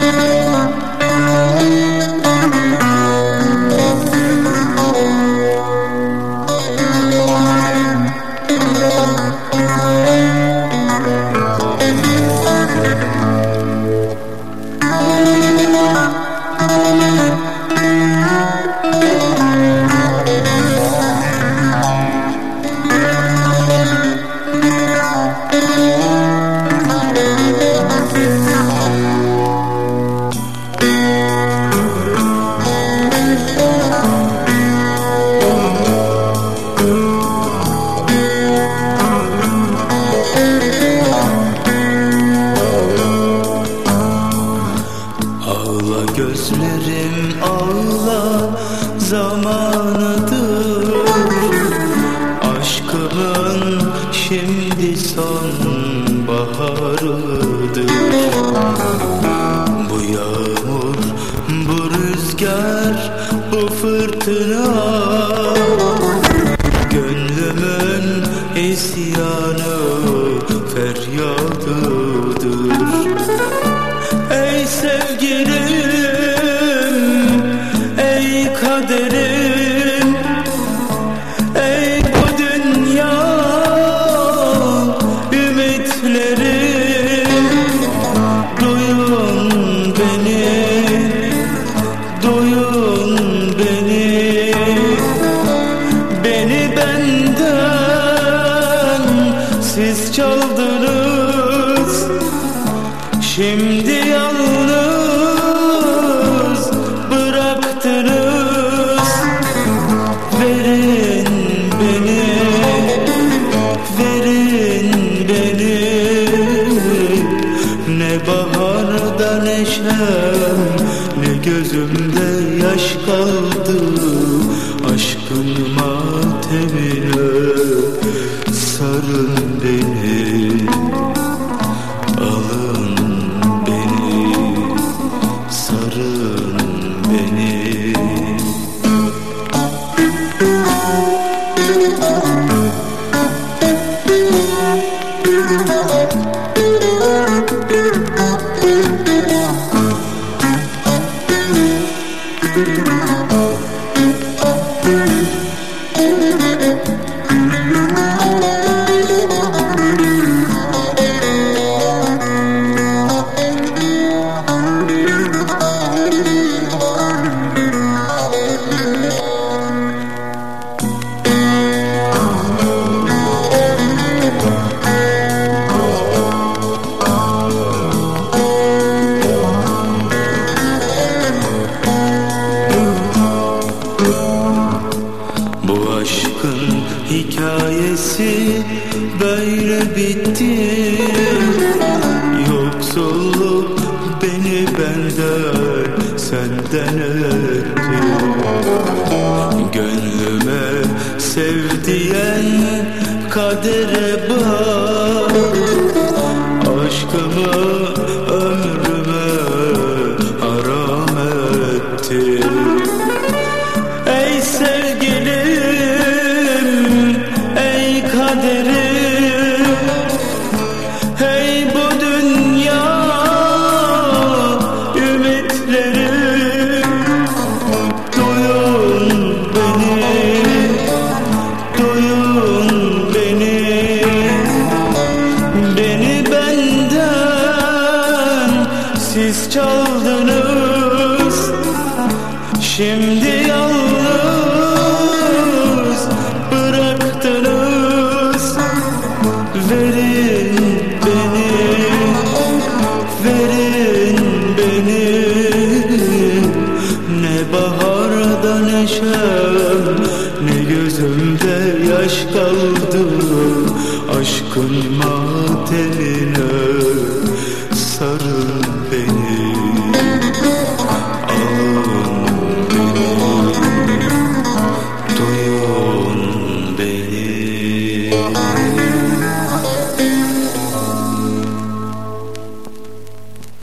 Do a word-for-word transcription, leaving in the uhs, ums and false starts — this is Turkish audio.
Gözlerim ağla zamanıdır, aşkımın şimdi sonbaharıdır. Bu yağmur, bu rüzgar, bu fırtına gönlümün isyanı, feryadıdır. Ey sevgilim, ey kaderim, ey bu dünya ümitlerim, duyun beni, duyun beni, beni benden siz çaldınız. Şimdi yalnız bıraktınız. Verin beni, verin beni. Ne baharda neşem, ne gözümde yaş kaldı. Aşkın matemine sarın beni. Hikayesi böyle bitti. Yoksulluk beni benden, senden etti. Gönlüme sev diyen kadere bak. Aşkımı ömrüme haram etti. Ey sevgilim, ey kaderim, hey bu dünya ümitlerim, duyun beni, duyun beni, beni benden siz çaldınız. Şimdi yalnız bıraktınız. Verin beni, verin beni. Ne baharda neşem, ne gözümde yaş kaldı. Aşkın matemine